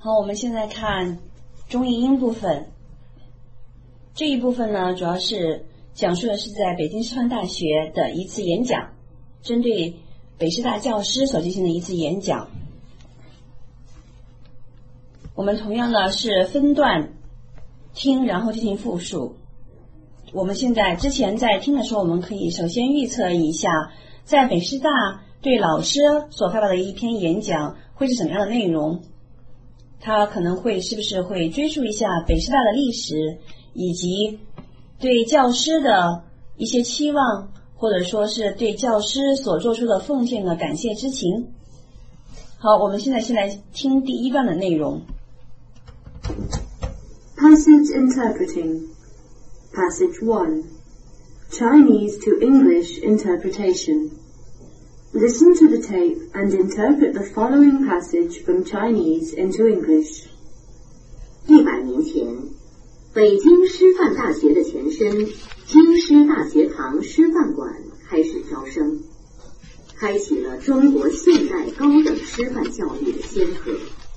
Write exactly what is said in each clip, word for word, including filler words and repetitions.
好，我们现在看中译英部分。这一部分呢，主要是讲述的是在北京师范大学的一次演讲，针对北师大教师所进行的一次演讲。我们同样呢是分段听，然后进行复述。我们现在之前在听的时候，我们可以首先预测一下，在北师大对老师所发表的一篇演讲会是什么样的内容。他可能会是不是会追溯一下北师大的历史，以及对教师的一些期望，或者说是对教师所做出的奉献的感谢之情。好，我们现在先来听第一段的内容。 Passage Interpreting Passage one Chinese to English Interpretation Listen to the tape and interpret the following passage from Chinese into English. 一百年前，北京师范大学的前身京师大学堂师范馆开始招生，开启了中国现代高等师范教育的先河。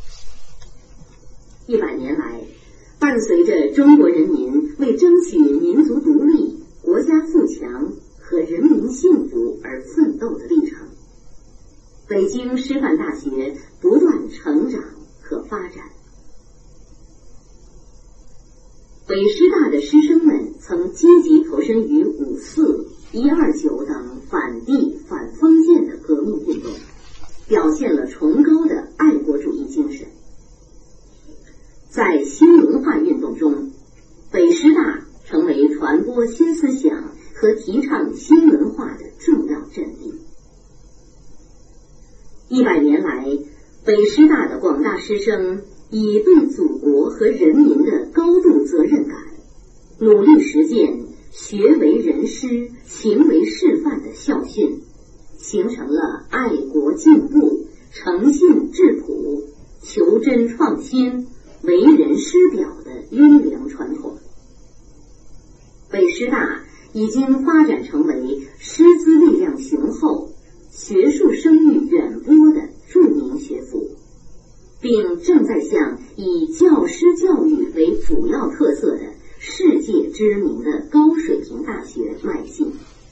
一百年来，伴随着中国人民为争取民族独立、国家富强和人民幸福而奋斗的历程，北京师范大学不断成长和发展。北师大的师生们曾积极投身于五四、一二九等反帝反封建的革命运动，表现了崇高的爱国主义精神。在新文化运动中，北师大成为传播新思想和提倡新文化的重要阵地。一百年来，北师大的广大师生以对祖国和人民的高度责任感，努力实践学为人师、行为示范的校训，形成了爱国进步、诚信质朴、求真创新、为人师表的优良传统。北师大已经发展成为师资力量雄厚、学术声誉远播的著名学府，并正在向以教师教育为主要特色的世界知名的高水平大学迈进。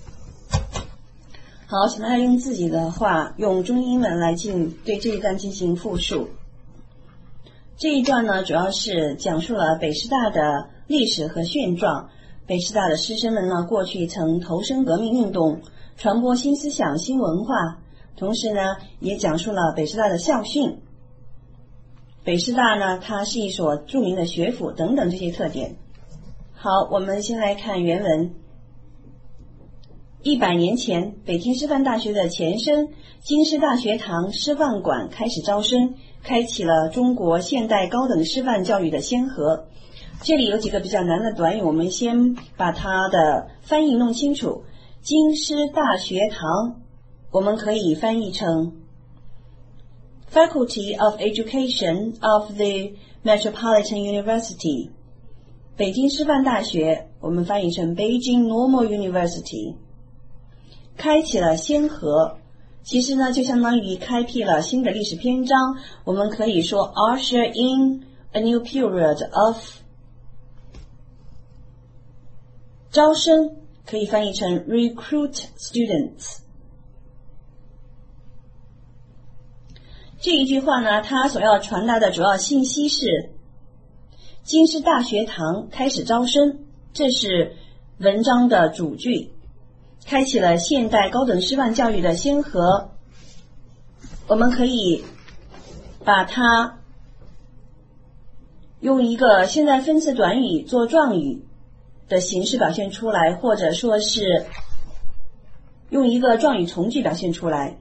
好，请大家用自己的话，用中英文来进对这一段进行复述。这一段呢，主要是讲述了北师大的历史和现状。北师大的师生们呢，过去曾投身革命运动，传播新思想、新文化，同时呢，也讲述了北师大的校训。北师大呢，它是一所著名的学府等等这些特点。好，我们先来看原文。一百年前，北京师范大学的前身京师大学堂师范馆开始招生，开启了中国现代高等师范教育的先河。这里有几个比较难的短语，我们先把它的翻译弄清楚。京师大学堂，我们可以翻译成 Faculty of Education of the Metropolitan University。北京师范大学，我们翻译成 Beijing Normal University。开启了先河，其实呢，就相当于开辟了新的历史篇章。我们可以说 usher in a new period of。招生可以翻译成 recruit students。这一句话呢，它所要传达的主要信息是京师大学堂开始招生，这是文章的主句，开启了现代高等师范教育的先河。我们可以把它用一个现在分词短语做状语的形式表现出来，或者说是用一个状语从句表现出来。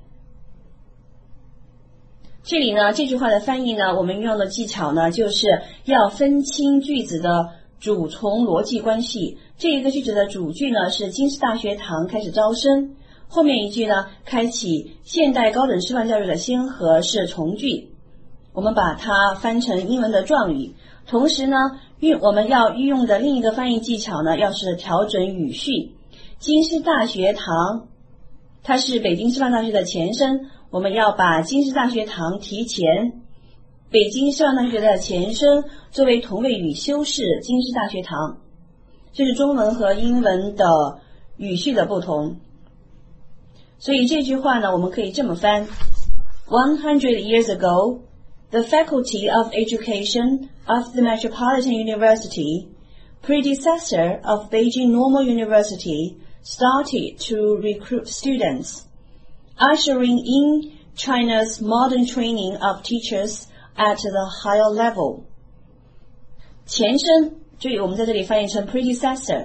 这里呢，这句话的翻译呢，我们运用的技巧呢，就是要分清句子的主从逻辑关系。这一个句子的主句呢是京师大学堂开始招生，后面一句呢，开启现代高等师范教育的先河是从句，我们把它翻成英文的状语。同时呢，运我们要运用的另一个翻译技巧呢，要是调整语序。京师大学堂，它是北京师范大学的前身，我们要把京师大学堂提前， 北京师范大学的前身作为同位语修饰京师大学堂，这是中文和英文的语序的不同。所以这句话呢，我们可以这么翻 One hundred years ago, the Faculty of Education of the Metropolitan University, predecessor of Beijing Normal University, started to recruit students, ushering in China's modern training of teachers at the higher level. 前身，注意我们在这里翻译成 predecessor。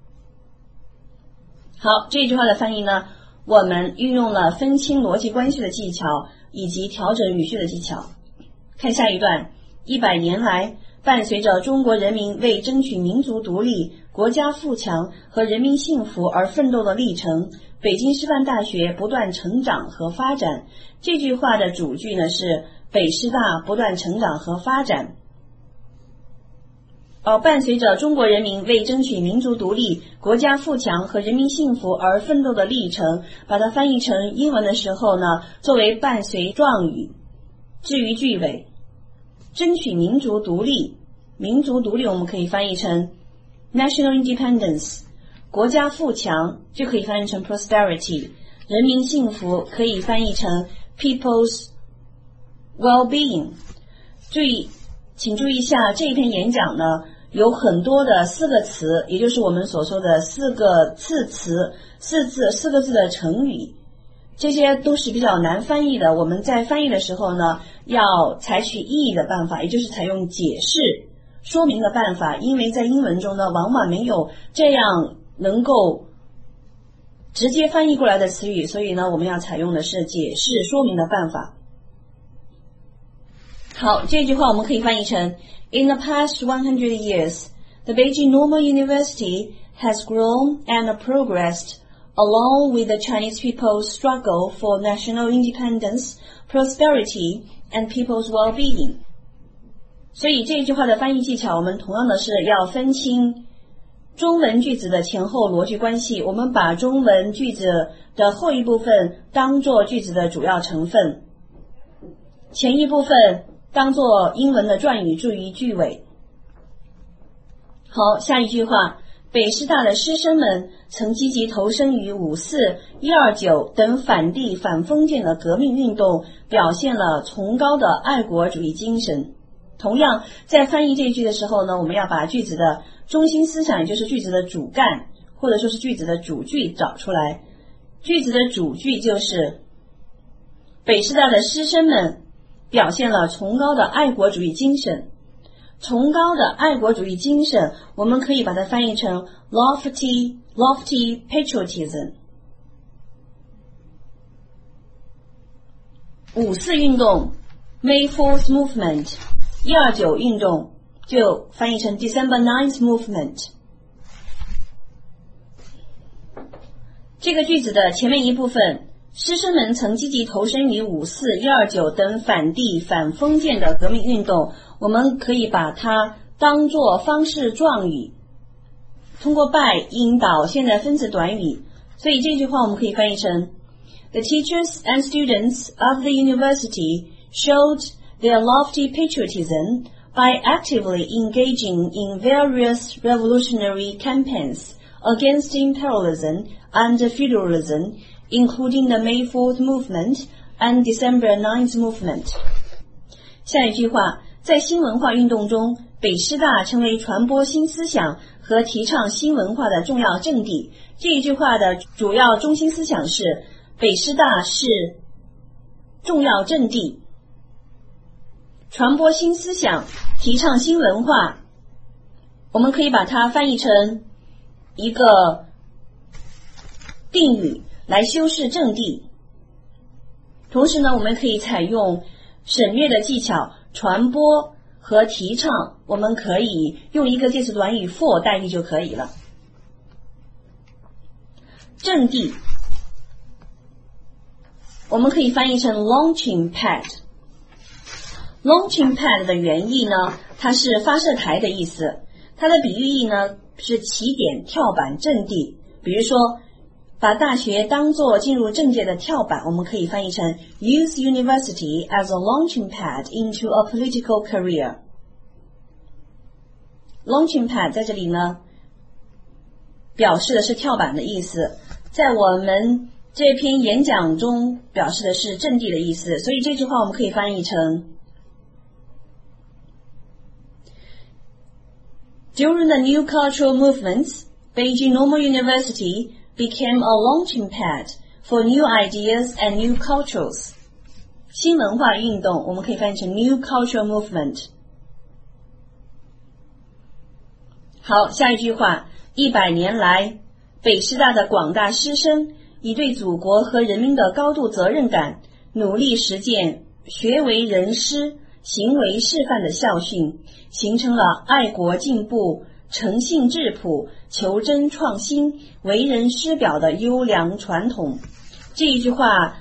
好，这句话的翻译呢，我们运用了分清逻辑关系的技巧以及调整语序的技巧。看下一段，一百年来，伴随着中国人民为争取民族独立、国家富强和人民幸福而奋斗的历程，北京师范大学不断成长和发展。这句话的主句呢是北师大不断成长和发展。而伴随着中国人民为争取民族独立、国家富强和人民幸福而奋斗的历程，把它翻译成英文的时候呢，作为伴随状语。至于句尾，争取民族独立，民族独立我们可以翻译成 national independence， 国家富强就可以翻译成 prosperity， 人民幸福可以翻译成 people's well-being。 注意请注意一下，这一篇演讲呢有很多的四个词，也就是我们所说的四个次词，四字四个字的成语，这些都是比较难翻译的。我们在翻译的时候呢，要采取意义的办法，也就是采用解释说明的办法，因为在英文中呢往往没有这样能够直接翻译过来的词语，所以呢我们要采用的是解释说明的办法。好，这句话我们可以翻译成 In the past one hundred years, the Beijing Normal University has grown and progressed along with the Chinese people's struggle for national independence, prosperity, and people's well-being. 所以这句话的翻译技巧，我们同样的是要分清中文句子的前后逻辑关系。我们把中文句子的后一部分当作句子的主要成分，前一部分当作英文的转语注于句尾。好，下一句话，北师大的师生们曾积极投身于五四、一二九等反帝反封建的革命运动，表现了崇高的爱国主义精神。同样，在翻译这一句的时候呢，我们要把句子的中心思想，也就是句子的主干，或者说是句子的主句找出来。句子的主句就是北师大的师生们表现了崇高的爱国主义精神。崇高的爱国主义精神，我们可以把它翻译成 lofty lofty patriotism。 五四运动 May fourth movement， 一二九运动就翻译成 December ninth movement。 这个句子的前面一部分，师生们曾积极投身于五四、一二九等反帝反封建的革命运动，我们可以把它当作方式状语，通过 by 引导现在分词短语。所以这句话我们可以翻译成 The teachers and students of the university showed their lofty patriotism by actively engaging in various revolutionary campaigns against imperialism and feudalism, including the May fourth movement and December ninth movement. 下一句话，在新文化运动中，北师大成为传播新思想和提倡新文化的重要阵地。这一句话的主要中心思想是，北师大是重要阵地，传播新思想，提倡新文化，我们可以把它翻译成一个定语来修饰阵地。同时呢，我们可以采用省略的技巧，传播和提倡，我们可以用一个介词短语 for 代替就可以了。阵地我们可以翻译成 launching pad。launching pad 的原意呢，它是发射台的意思，它的比喻意呢是起点、跳板、阵地。比如说把大学当作进入政界的跳板，我们可以翻译成 Use university as a launching pad into a political career. Launching pad 在这里呢，表示的是跳板的意思，在我们这篇演讲中表示的是阵地的意思，所以这句话我们可以翻译成 During the new cultural movements, Beijing Normal University became a launching pad for new ideas and new cultures. 新文化运动我们可以翻译成 New Cultural Movement. 好，下一句话，一百年来，北师大的广大师生以对祖国和人民的高度责任感，努力实践学为人师、行为示范的校训，形成了爱国进步、诚信质朴、求真创新、为人师表的优良传统。这一句话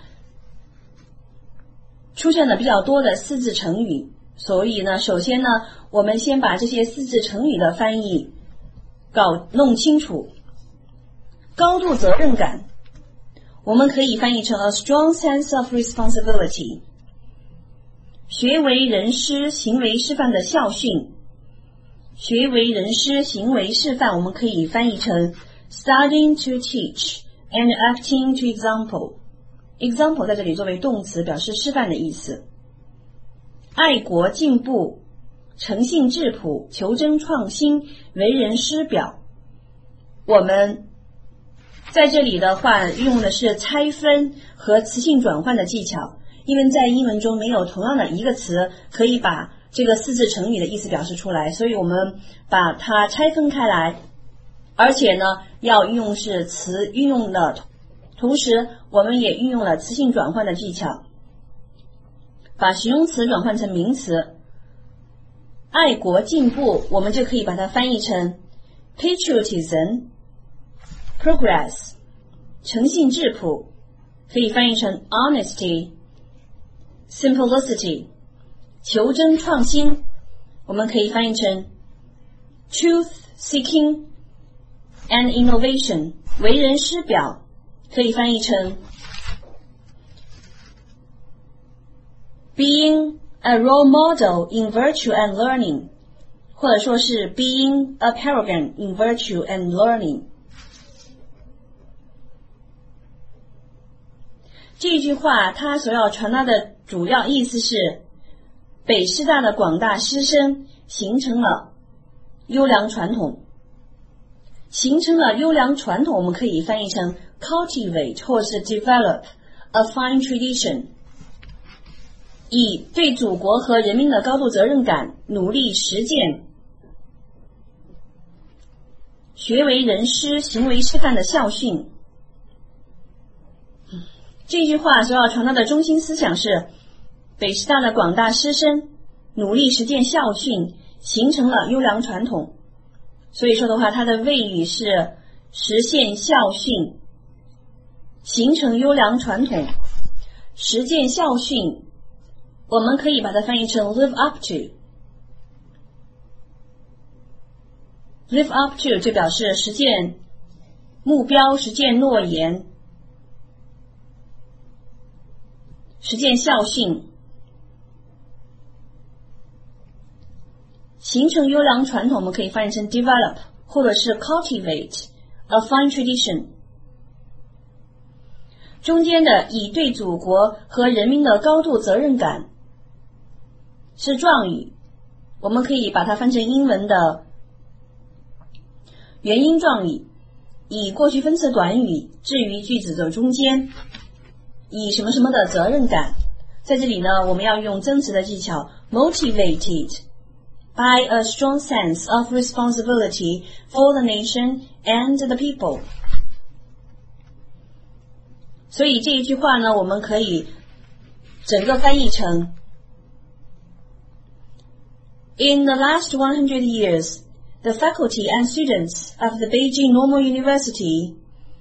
出现了比较多的四字成语，所以呢，首先呢，我们先把这些四字成语的翻译搞弄清楚。高度责任感，我们可以翻译成 a strong sense of responsibility。学为人师、行为示范的校训，学为人师、行为示范，我们可以翻译成 studying to teach and acting to example。example 在这里作为动词，表示示范的意思。爱国进步、诚信质朴、求真创新、为人师表。我们在这里的话运用的是拆分和词性转换的技巧，因为在英文中没有同样的一个词可以把这个四字成语的意思表示出来，所以我们把它拆分开来，而且呢要运用是词运用的同时，我们也运用了词性转换的技巧，把形容词转换成名词。爱国进步，我们就可以把它翻译成 patriotism progress。 诚信质朴可以翻译成 honesty simplicity。 求真创新我们可以翻译成 truth seeking and innovation。 为人师表可以翻译成 being a role model in virtue and learning， 或者说是 being a paragon in virtue and learning。 这句话它所要传达的主要意思是，北师大的广大师生形成了优良传统。形成了优良传统，我们可以翻译成 cultivate 或是 develop a fine tradition。 以对祖国和人民的高度责任感，努力实践学为人师、行为示范的校训。这句话所要传达的中心思想是，北师大的广大师生努力实践校训，形成了优良传统。所以说的话，它的谓语是实现校训，形成优良传统。实践校训我们可以把它翻译成 live up to。 live up to 就表示实践目标、实践诺言、实践校训。形成优良传统我们可以翻译成 develop 或者是 cultivate a fine tradition。 中间的以对祖国和人民的高度责任感是状语，我们可以把它翻成英文的原因状语，以过去分词短语置于句子的中间，以什么什么的责任感。在这里呢，我们要用增词的技巧 motivated by a strong sense of responsibility for the nation and the people。 所以这一句话呢，我们可以整个翻译成 In the last one hundred years, the faculty and students of the Beijing Normal University,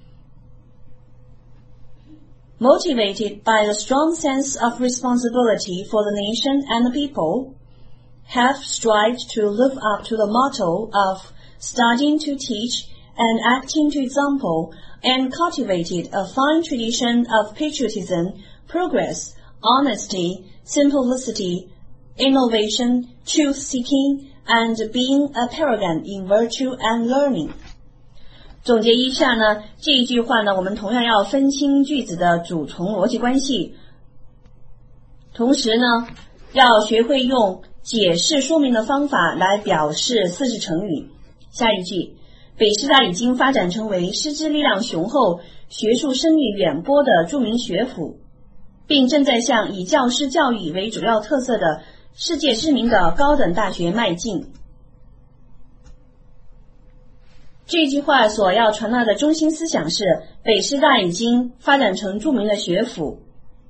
motivated by a strong sense of responsibility for the nation and the people, have strived to live up to the motto of studying to teach and acting to example, and cultivated a fine tradition of patriotism, progress, honesty, simplicity, innovation, truth-seeking, and being a paragon in virtue and learning. 总结一下呢，这一句话呢，我们同样要分清句子的主从逻辑关系，同时呢，要学会用解释说明的方法来表示四字成语。下一句，北师大已经发展成为师资力量雄厚、学术声誉远播的著名学府，并正在向以教师教育为主要特色的世界知名的高等大学迈进。这句话所要传达的中心思想是，北师大已经发展成著名的学府，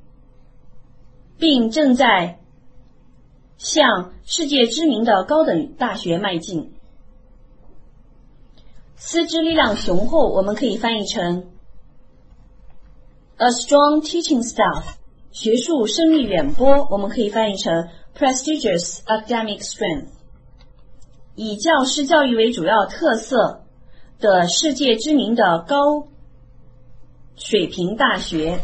并正在向世界知名的高等大学迈进。师资力量雄厚，我们可以翻译成 a strong teaching staff， 学术声誉远播，我们可以翻译成 prestigious academic strength， 以教师教育为主要特色的世界知名的高水平大学，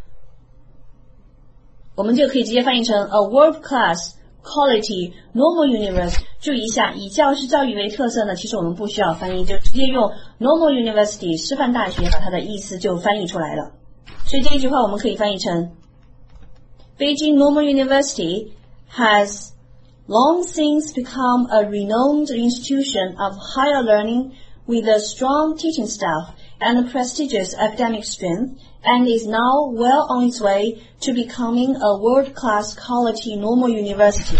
我们就可以直接翻译成 a world-class quality normal university。 注意一下，以教师教育为特色呢，其实我们不需要翻译，就直接用 normal university 师范大学把它的意思就翻译出来了。所以这一句话我们可以翻译成 Beijing Normal University has long since become a renowned institution of higher learning with a strong teaching staff and a prestigious academic strength, and is now well on its way to becoming a world-class quality normal university.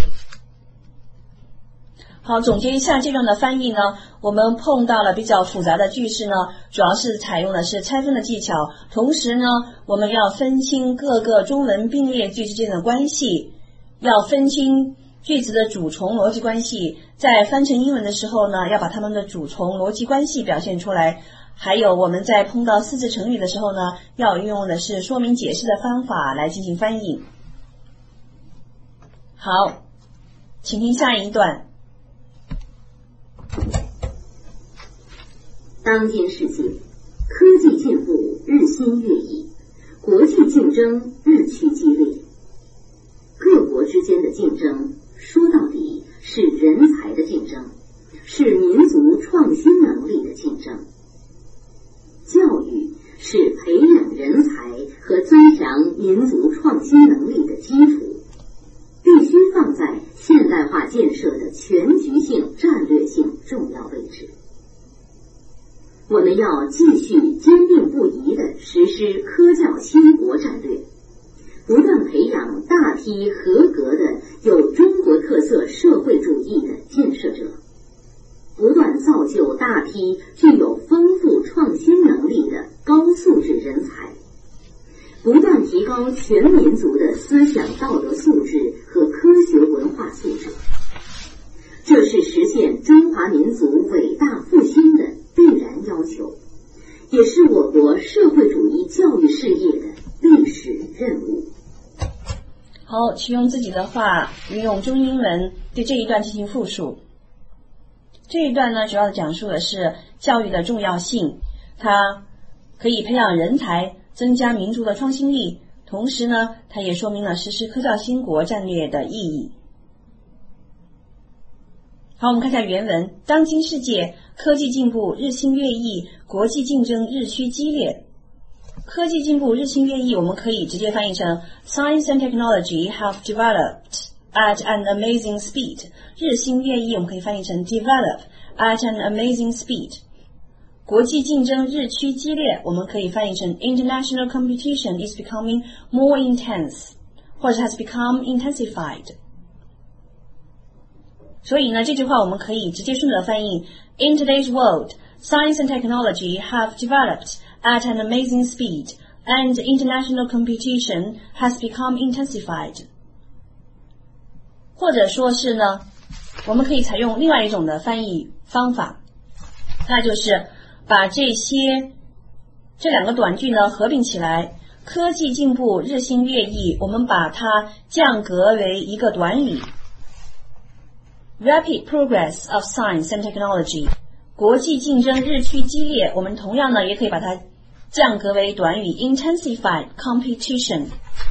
好，总结一下这段的翻译呢，我们碰到了比较复杂的句式呢，主要是采用的是拆分的技巧，同时呢，我们要分清各个中文并列句之间的关系，要分清句子的主从逻辑关系，在翻成英文的时候呢，要把它们的主从逻辑关系表现出来。还有我们在碰到四字成语的时候呢，要运用的是说明解释的方法来进行翻译。好，请听下一段。 当今世界，科技进步日新月异，国际竞争日趋激烈。各国之间的竞争，说到底是人才的竞争，是民族创新能力的竞争。教育是培养人才和增强民族创新能力的基础，必须放在现代化建设的全局性、战略性重要位置。我们要继续坚定不移地实施科教兴国战略，不断培养大批合格的有中国特色社会主义的建设者，不断造就大批具有丰富创新能力的高素质人才，不断提高全民族的思想道德素质和科学文化素质。这是实现中华民族伟大复兴的必然要求，也是我国社会主义教育事业的历史任务。 好，请用自己的话运用中英文对这一段进行复述。这一段呢，主要讲述的是教育的重要性，它可以培养人才，增加民族的创新力，同时呢，它也说明了实施科教兴国战略的意义。好，我们看一下原文。当今世界，科技进步日新月异，国际竞争日趋激烈。科技进步日新月异，我们可以直接翻译成 Science and technology have developed at an amazing speed。日新月异，我们可以翻译成 develop at an amazing speed。国际竞争日趋激烈，我们可以翻译成 international competition is becoming more intense， 或者 has become intensified。所以呢，这句话我们可以直接顺着翻译 In today's world, science and technology have developed at an amazing speed, and international competition has become intensified。或者说是呢，我们可以采用另外一种的翻译方法，那就是把这些这两个短句呢合并起来。科技进步日新月异，我们把它降格为一个短语。Rapid progress of science and technology， 国际竞争日趋激烈，我们同样呢也可以把它降格为短语 intensified competition。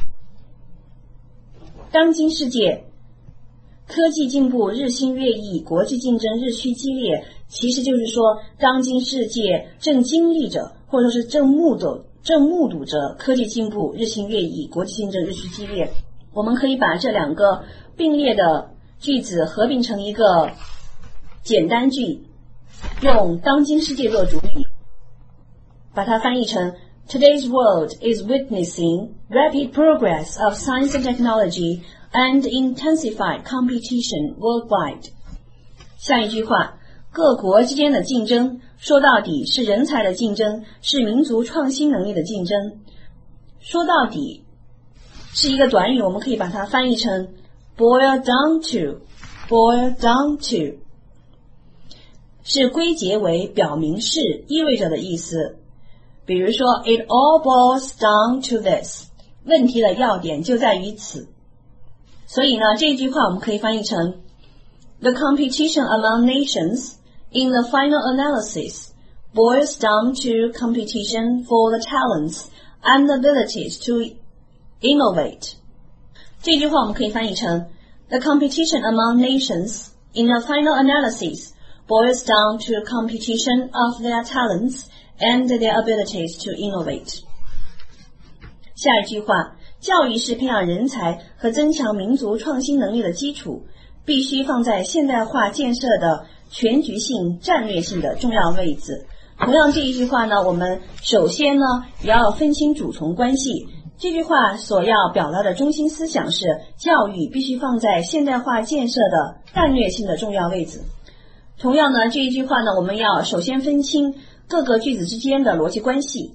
当今世界科技进步日新月异，国际竞争日趋激烈，其实就是说当今世界正经历着或者说是正目睹正目睹着科技进步日新月异，国际竞争日趋激烈。我们可以把这两个并列的句子合并成一个简单句，用当今世界做主语，把它翻译成 Today's world is witnessing rapid progress of science and technology and intensified competition worldwide。 下一句话，各国之间的竞争说到底是人才的竞争，是民族创新能力的竞争。说到底是一个短语，我们可以把它翻译成 boil down to boil down to， 是归结为表明是意味着的意思。比如说 it all boils down to this， 问题的要点就在于此。所以呢，这句话我们可以翻译成 The competition among nations in the final analysis boils down to competition for the talents and abilities to innovate。 这句话我们可以翻译成 The competition among nations in the final analysis boils down to competition of their talents and their abilities to innovate。 下一句话，教育是培养人才和增强民族创新能力的基础，必须放在现代化建设的全局性、战略性的重要位置。同样这一句话呢，我们首先呢也要分清主从关系。这句话所要表达的中心思想是，教育必须放在现代化建设的战略性的重要位置。同样呢，这一句话呢，我们要首先分清各个句子之间的逻辑关系，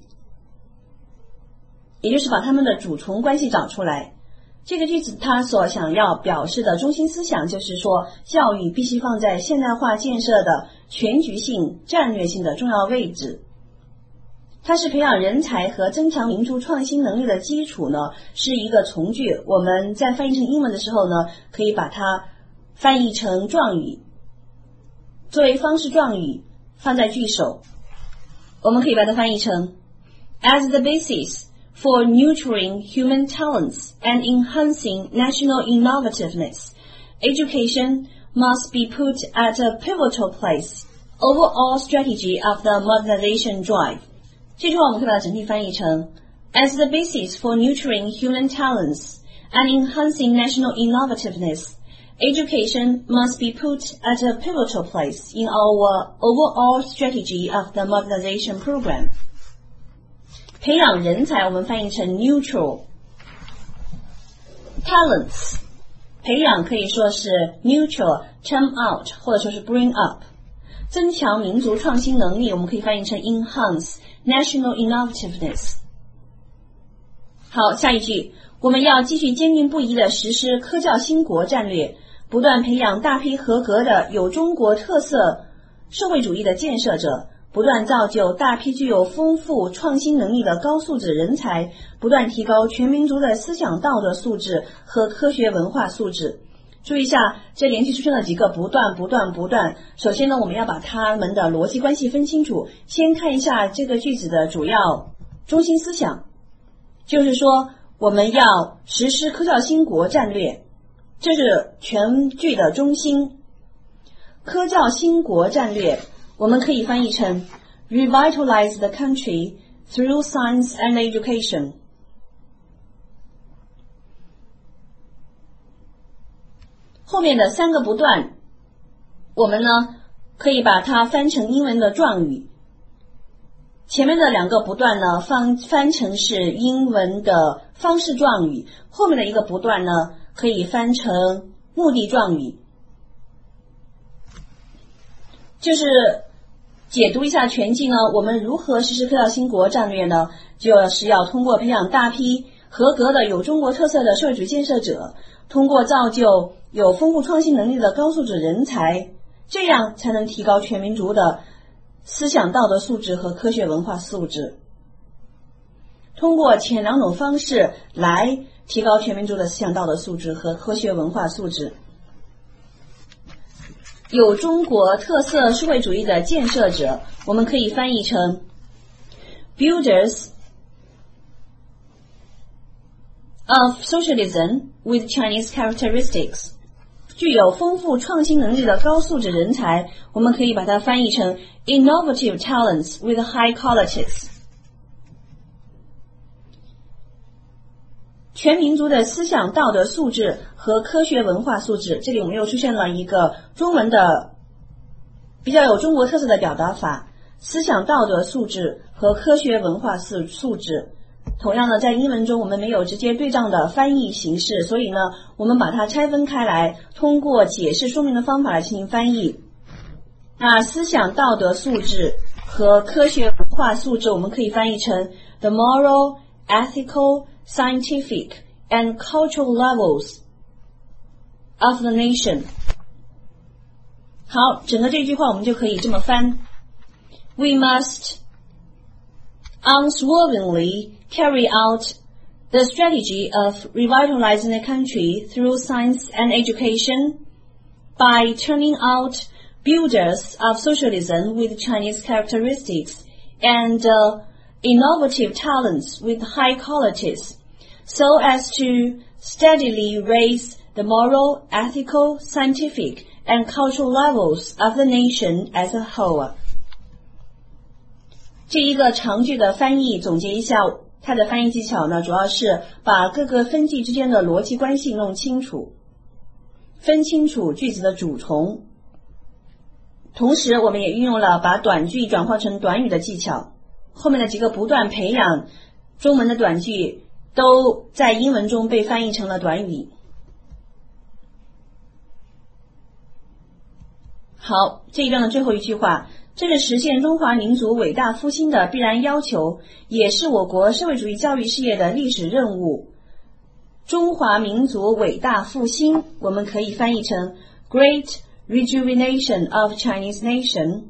也就是把它们的主从关系找出来。这个句子它所想要表示的中心思想就是说，教育必须放在现代化建设的全局性、战略性的重要位置。它是培养人才和增强民族创新能力的基础呢，是一个从句。我们在翻译成英文的时候呢，可以把它翻译成状语，作为方式状语放在句首。我们可以把它翻译成 As the basis for nurturing human talents and enhancing national innovativeness, education must be put at a pivotal place overall strategy of the modernization drive。 这句话我们可以把它整体翻译成 As the basis for nurturing human talents and enhancing national innovativeness, education must be put at a pivotal place in our overall strategy of the modernization program。 培养人才我们翻译成 neutral talents， 培养可以说是 neutral term out 或者说是 bring up。 增强民族创新能力我们可以翻译成 enhance national innovativeness。 好，下一句，我们要继续坚定不移地实施科教兴国战略，不断培养大批合格的有中国特色社会主义的建设者，不断造就大批具有丰富创新能力的高素质人才，不断提高全民族的思想道德素质和科学文化素质。注意一下，这连续出现了几个不断不断不断。首先呢，我们要把它们的逻辑关系分清楚。先看一下这个句子的主要中心思想，就是说我们要实施科教兴国战略，这是全句的中心。科教兴国战略我们可以翻译成 Revitalize the country through science and education。 后面的三个不断我们呢可以把它翻成英文的状语，前面的两个不断呢翻翻成是英文的方式状语，后面的一个不断呢可以翻成目的状语。就是解读一下全句呢，我们如何实施科教兴国战略呢？就是要通过培养大批合格的有中国特色的社会主义建设者，通过造就有丰富创新能力的高素质人才，这样才能提高全民族的思想道德素质和科学文化素质。通过前两种方式来提高全民族的思想道德素质和科学文化素质。 有中国特色社会主义的建设者，我们可以翻译成 builders of socialism with Chinese characteristics。 具有丰富创新能力的高素质人才，我们可以把它翻译成 innovative talents with high qualities。 全民族的思想道德素质和科学文化素质，这里我们又出现了一个中文的比较有中国特色的表达法，思想道德素质和科学文化素素质。同样的，在英文中我们没有直接对仗的翻译形式，所以呢，我们把它拆分开来，通过解释说明的方法来进行翻译。那思想道德素质和科学文化素质，我们可以翻译成 the moral, ethical, scientific and cultural levels of the nation。 好，整个这句话我们就可以这么翻 We must unswervingly carry out the strategy of revitalizing the country through science and education by turning out builders of socialism with Chinese characteristics and uh, innovative talents with high qualities, so as to steadily raise the moral, ethical, scientific, and cultural levels of the nation as a whole. 这一个长句的翻译总结一下，它的翻译技巧呢，主要是把各个分句之间的逻辑关系弄清楚，分清楚句子的主从。同时，我们也运用了把短句转化成短语的技巧。后面的几个不断培养中文的短句，都在英文中被翻译成了短语。好，这一章的最后一句话，这是实现中华民族伟大复兴的必然要求，也是我国社会主义教育事业的历史任务。中华民族伟大复兴，我们可以翻译成 Great Rejuvenation of Chinese Nation。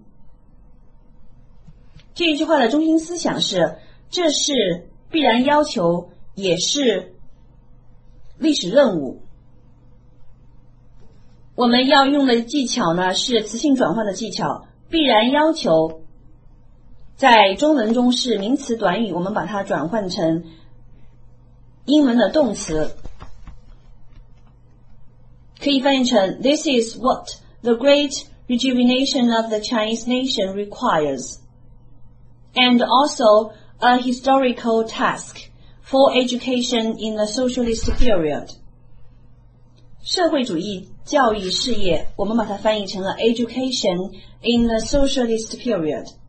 这一句话的中心思想是，这是必然要求，也是历史任务。我们要用的技巧呢，是词性转换的技巧。必然要求在中文中是名词短语，我们把它转换成英文的动词，可以翻译成 This is what the great rejuvenation of the Chinese nation requires, and also a historical task for education in the socialist period. 社会主义教育事业，我们把它翻译成了 education in the socialist period。